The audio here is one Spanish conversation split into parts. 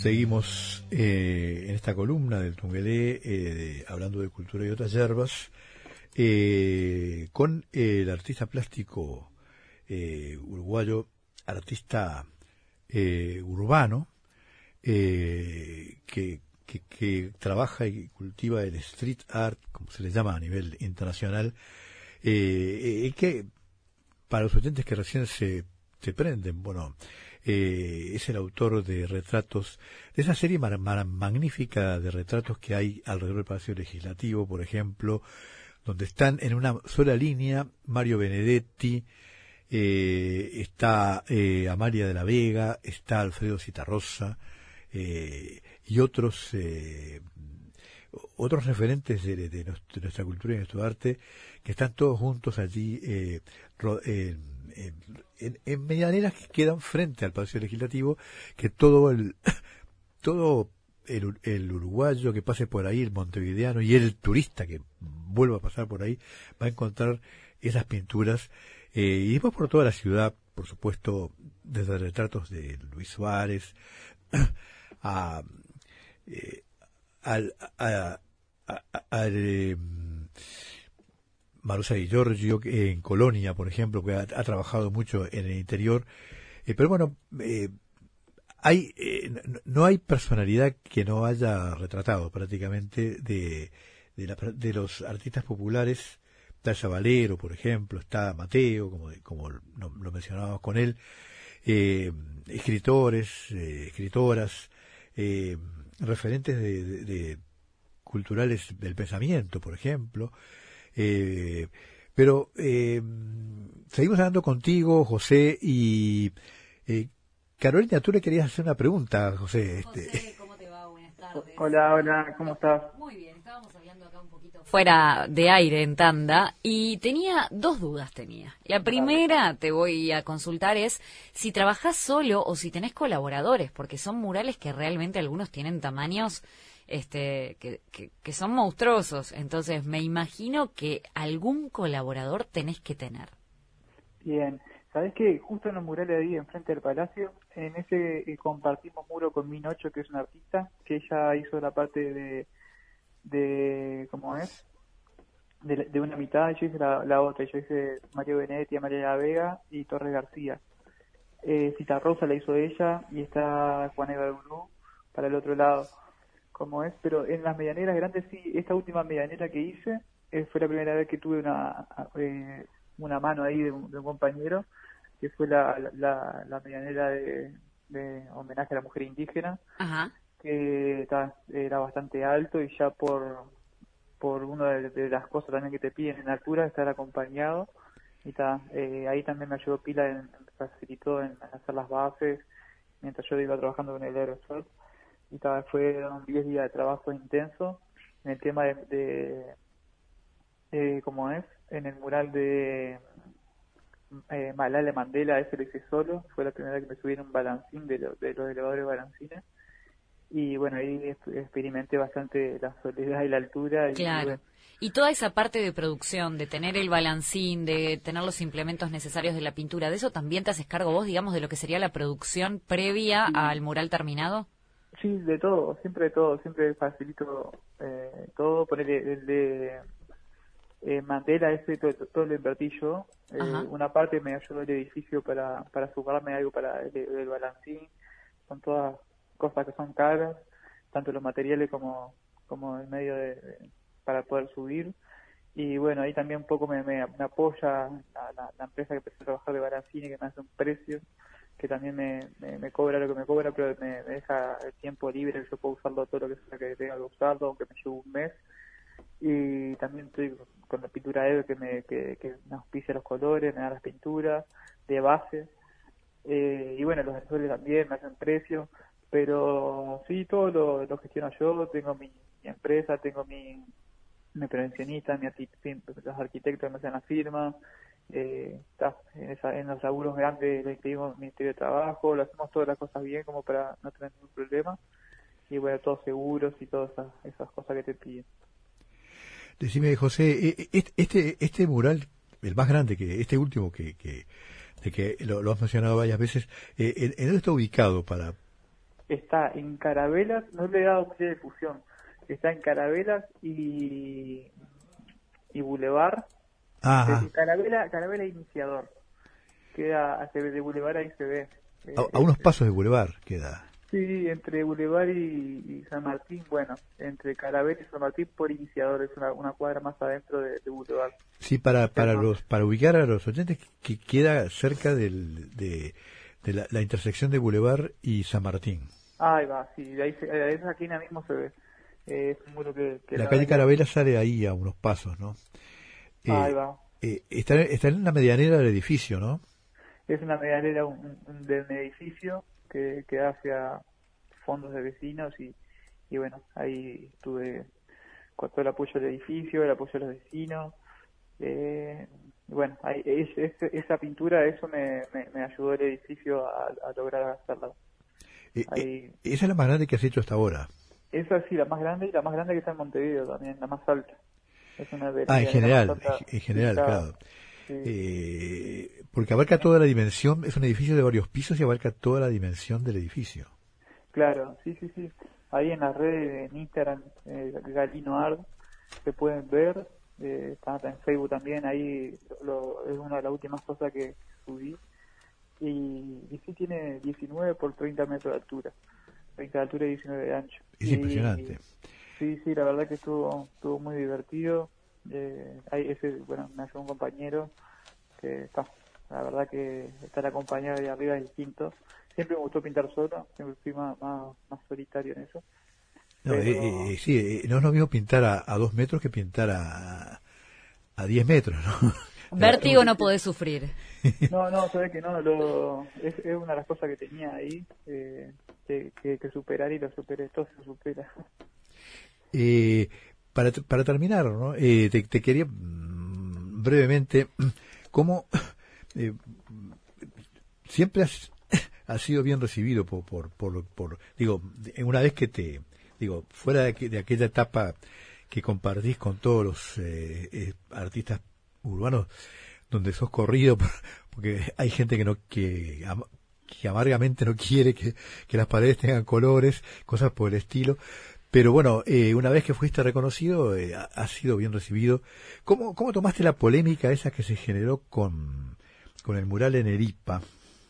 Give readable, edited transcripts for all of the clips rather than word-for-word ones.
Seguimos en esta columna del Tungelé, hablando de cultura y otras hierbas, con el artista plástico uruguayo, artista urbano, que trabaja y cultiva el street art, como se le llama a nivel internacional, que para los oyentes que recién se prenden, bueno, es el autor de retratos, de esa serie magnífica de retratos que hay alrededor del Palacio Legislativo, por ejemplo, donde están en una sola línea Mario Benedetti, está Amalia de la Vega, está Alfredo Zitarrosa, y otros referentes de nuestra cultura y nuestro arte, que están todos juntos allí en medianeras que quedan frente al Palacio Legislativo, que todo el uruguayo que pase por ahí, el montevideano y el turista que vuelva a pasar por ahí, va a encontrar esas pinturas, y después por toda la ciudad, por supuesto, desde retratos de Luis Suárez a Marusa Di Giorgio en Colonia, por ejemplo, que ha trabajado mucho en el interior, pero bueno, no hay personalidad que no haya retratado prácticamente de los artistas populares. Está Valero, por ejemplo, está Mateo, como lo mencionábamos con él, escritores, escritoras, referentes de culturales del pensamiento, por ejemplo. Pero seguimos hablando contigo, José, y Carolina, tú le querías hacer una pregunta, José. José, ¿cómo te va? Buenas tardes. Hola, ¿cómo estás? Muy bien, estábamos hablando acá un poquito fuera de aire en tanda y tenía dos dudas. La primera, te voy a consultar, es si trabajás solo o si tenés colaboradores, porque son murales que realmente algunos tienen tamaños que son monstruosos. Entonces me imagino que algún colaborador tenés que tener. Bien, ¿sabés qué? Justo en los murales ahí enfrente del Palacio, en ese compartimos muro con Minocho, que es una artista, que ella hizo la parte de ¿cómo es? De una mitad, y yo hice la otra. Yo hice Mario Benedetti, María de la Vega y Torres García. Citarrosa la hizo ella, y está Juan Evalurú para el otro lado, como es. Pero en las medianeras grandes, sí, esta última medianera que hice fue la primera vez que tuve una mano ahí de un compañero, que fue la medianera de homenaje a la mujer indígena. Ajá. Que era bastante alto, y ya por una de las cosas también que te piden en altura, estar acompañado, y ahí también me ayudó pila, facilitó en hacer las bases mientras yo iba trabajando con el aerosol, y fueron 10 días de trabajo intenso en el tema de ¿cómo es? En el mural de Malala Mandela, ese lo hice solo. Fue la primera vez que me subí en un balancín de los elevadores balancines, y bueno, ahí experimenté bastante la soledad y la altura. Claro. Y bueno, y toda esa parte de producción, de tener el balancín, de tener los implementos necesarios de la pintura, ¿de eso también te haces cargo vos, digamos, de lo que sería la producción previa al mural terminado? Sí, de todo, siempre facilito todo. Ponerle el de Mandela, todo lo invertí yo. Una parte me ayudó el edificio para sumarme algo para el balancín. Son todas cosas que son caras, tanto los materiales como el medio para poder subir. Y bueno, ahí también un poco me apoya la empresa que empezó a trabajar de balancín, que me hace un precio, que también me cobra lo que me cobra, pero me deja el tiempo libre, que yo puedo usarlo todo lo que sea que tenga que usarlo, aunque me lleve un mes. Y también estoy con la pintura Eve, que me auspicia los colores, me da las pinturas de base. Y bueno, los accesorios también me hacen precio, pero sí, todo lo gestiono yo. Tengo mi empresa, tengo mi prevencionista, los arquitectos que me hacen la firma. En los laburos grandes le escribimos Ministerio de Trabajo, lo hacemos todas las cosas bien como para no tener ningún problema. Y bueno, todos seguros y todas esas cosas que te piden. Decime, José, este mural, el más grande, este último que lo has mencionado varias veces, ¿en dónde está ubicado está en Carabelas, no le he dado mucha difusión, está en Carabelas y Boulevard, Ajá. Carabela Iniciador, queda de Boulevard, ahí se ve. A unos pasos de Boulevard queda. Sí, entre Boulevard y San Martín, bueno, entre Carabela y San Martín por Iniciador, es una cuadra más adentro de Boulevard. Sí, para ubicar a los oyentes, que queda cerca de la intersección de Boulevard y San Martín. Ahí va, sí, de ahí de esa esquina mismo se ve. Es un muro que La calle Carabela sale ahí a unos pasos, ¿no? Ahí va. Está en la medianera del edificio, ¿no? Es una medianera de un edificio que da hacia fondos de vecinos y bueno, ahí estuve con todo el apoyo del edificio, el apoyo de los vecinos. Bueno, ahí, esa pintura, eso me ayudó el edificio a lograr hacerla. Esa es la más grande que has hecho hasta ahora. Esa sí, la más grande, y la más grande que está en Montevideo también, la más alta. Es una de En general, pintada. claro. Sí. Porque abarca toda la dimensión, es un edificio de varios pisos y abarca toda la dimensión del edificio. Claro, sí. Ahí en las redes, en Instagram, Galino Art, se pueden ver. Está en Facebook también, ahí es una de las últimas cosas que subí. Y sí tiene 19 por 30 metros de altura. 30 de altura y 19 de ancho. Es impresionante. Sí, la verdad que estuvo muy divertido. Bueno, me ayudó un compañero que la verdad que estar acompañado de arriba es distinto. Siempre me gustó pintar solo, siempre fui más solitario en eso. No, sí, no es lo mismo pintar a 2 metros que pintar a 10 metros, ¿no? Vértigo no podés sufrir. No, sabes que no, es una de las cosas que tenía ahí, que superar, y lo superé, todo se supera. Para terminar, ¿no? Te quería brevemente, ¿cómo siempre has sido bien recibido digo, una vez que fuera de aquella etapa que compartís con todos los artistas urbanos, donde sos corrido, porque hay gente que amargamente no quiere que las paredes tengan colores, cosas por el estilo. Pero bueno, una vez que fuiste reconocido, has sido bien recibido. ¿Cómo tomaste la polémica esa que se generó con el mural en Eripa?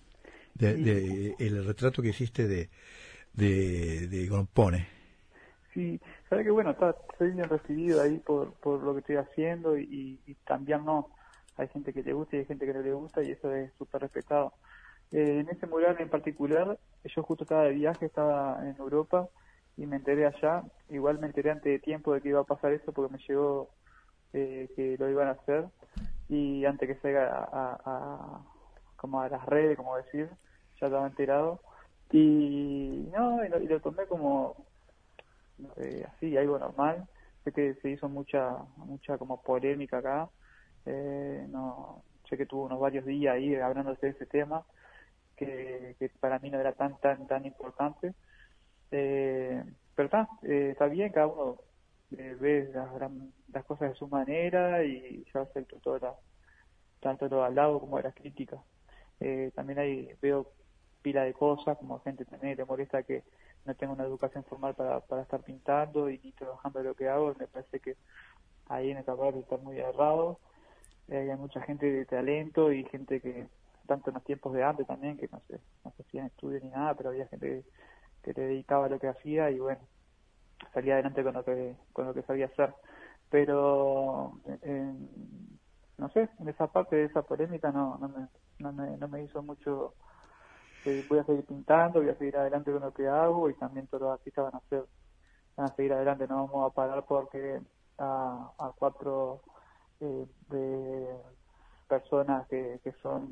El retrato que hiciste de Grompone. Sí, sabes que bueno, estoy bien recibido ahí por lo que estoy haciendo y también no. Hay gente que le gusta y hay gente que no le gusta y eso es súper respetado. En ese mural en particular, yo justo estaba de viaje, estaba en Europa y me enteré allá. Igual me enteré antes de tiempo de que iba a pasar eso porque me llegó que lo iban a hacer y antes que salga como a las redes, como decir, ya estaba enterado. Y lo tomé como así, algo normal. Sé que se hizo mucha como polémica acá. No sé que tuvo unos varios días ahí hablándose de ese tema que para mí no era tan importante, pero está bien, cada uno ve las cosas de su manera y yo acepto tanto lo halagos como las críticas. También veo pila de cosas, como gente también le molesta que no tengo una educación formal para estar pintando y ni trabajando lo que hago. Me parece que ahí en esta parte está muy errado. Hay mucha gente de talento y gente que, tanto en los tiempos de antes también, que no se hacían estudios ni nada, pero había gente que le dedicaba a lo que hacía y bueno, salía adelante con lo que sabía hacer. Pero no sé, en esa parte de esa polémica no me hizo mucho. Voy a seguir pintando, voy a seguir adelante con lo que hago y también todos los artistas van a seguir adelante. No vamos a parar porque a 4 de personas que son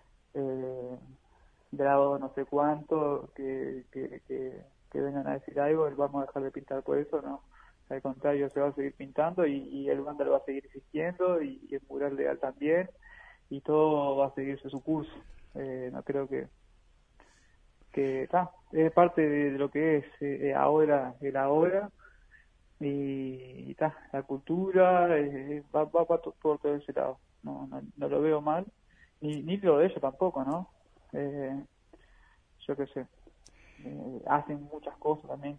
grado no sé cuánto que vengan a decir algo, vamos a dejar de pintar por eso. No, al contrario, se va a seguir pintando y el vándalo va a seguir existiendo y el mural legal también y todo va a seguirse su curso. No creo que es parte de lo que es ahora el ahora y la cultura va por todo ese lado. No lo veo mal ni lo de ellos tampoco, ¿no? Yo qué sé, hacen muchas cosas también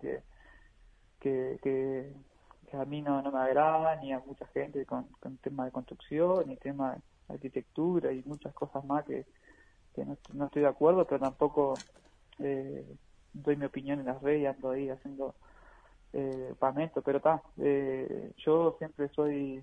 que a mí no me agradan, ni a mucha gente con tema de construcción, ni tema de arquitectura y muchas cosas más que no estoy de acuerdo, pero tampoco doy mi opinión en las redes y ando ahí haciendo pamento, pero yo siempre soy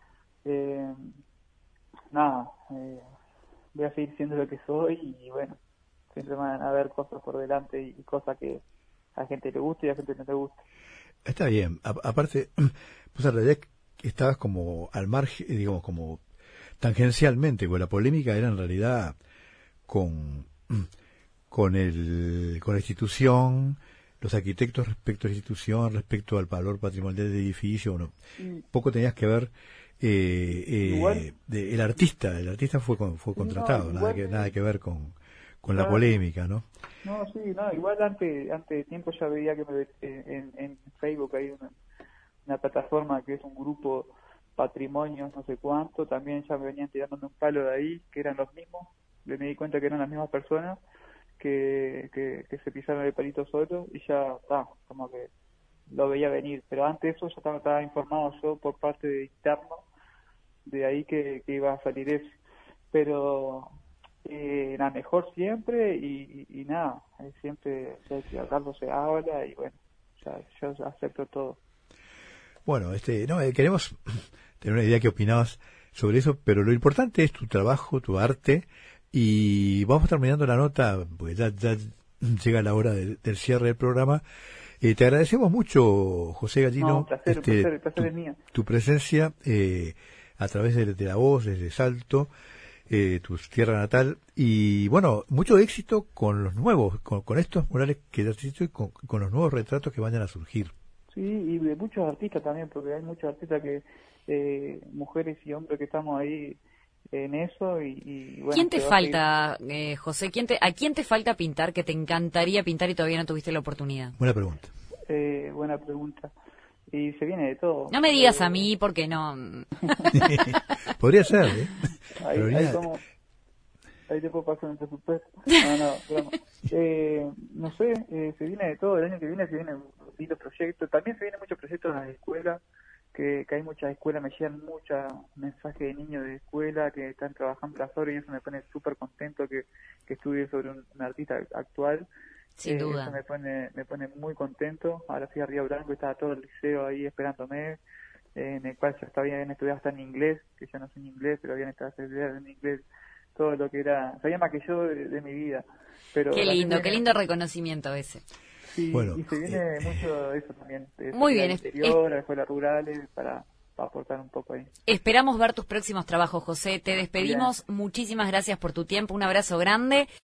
voy a seguir siendo lo que soy y bueno, siempre van a haber cosas por delante y cosas que a la gente le gusta y a la gente no le gusta. Está bien. Aparte, pues en realidad estabas como al margen, digamos, como tangencialmente, porque la polémica era en realidad con la institución, los arquitectos respecto a la institución, respecto al valor patrimonial del edificio. Bueno, poco tenías que ver el artista fue contratado, no, nada que ver con la polémica, ¿no? No, sí, no, igual antes de tiempo ya veía que en Facebook hay una plataforma que es un grupo patrimonios no sé cuánto, también ya me venían tirando un palo de ahí, que eran los mismos, me di cuenta que eran las mismas personas que se pisaron el palito solo y ya está, como que lo veía venir, pero antes de eso ya estaba informado yo por parte de interno, de ahí que iba a salir eso, pero la mejor siempre y nada, siempre si algo se habla y bueno, yo acepto todo. Bueno, queremos tener una idea que opinabas sobre eso, pero lo importante es tu trabajo, tu arte, y vamos terminando la nota, pues ya llega la hora del cierre del programa. Te agradecemos mucho, José Gallino, no, el placer es mío. Tu presencia a través de la voz, desde Salto, tu tierra natal, y bueno, mucho éxito con los nuevos, con estos murales que has hecho y con los nuevos retratos que vayan a surgir. Sí, y de muchos artistas también, porque hay muchos artistas mujeres y hombres que estamos ahí en eso y bueno. ¿Quién te falta, José? ¿A quién te falta pintar que te encantaría pintar y todavía no tuviste la oportunidad? Buena pregunta. Buena pregunta. Y se viene de todo. No me digas a mí porque no. Podría ser, Ahí te puedo pasar un presupuesto. Broma. No sé, se viene de todo. El año que viene se vienen distintos proyectos. También se vienen muchos proyectos en las escuelas, que hay muchas escuelas, me llegan muchos mensajes de niños de escuela que están trabajando las horas y eso me pone súper contento que estudie sobre un artista actual. Sin duda. Eso me pone muy contento. Ahora fui a Río Blanco y estaba todo el liceo ahí esperándome, en el cual ya habían estudiado hasta en inglés, que yo no sé en inglés, pero habían estudiado en inglés todo lo que era, sabía más que yo de mi vida. Pero qué lindo reconocimiento ese. Sí, bueno, y se viene mucho de eso también. Muy bien. Interior, a escuelas rurales, para aportar un poco ahí. Esperamos ver tus próximos trabajos, José. Te despedimos. Bien. Muchísimas gracias por tu tiempo. Un abrazo grande.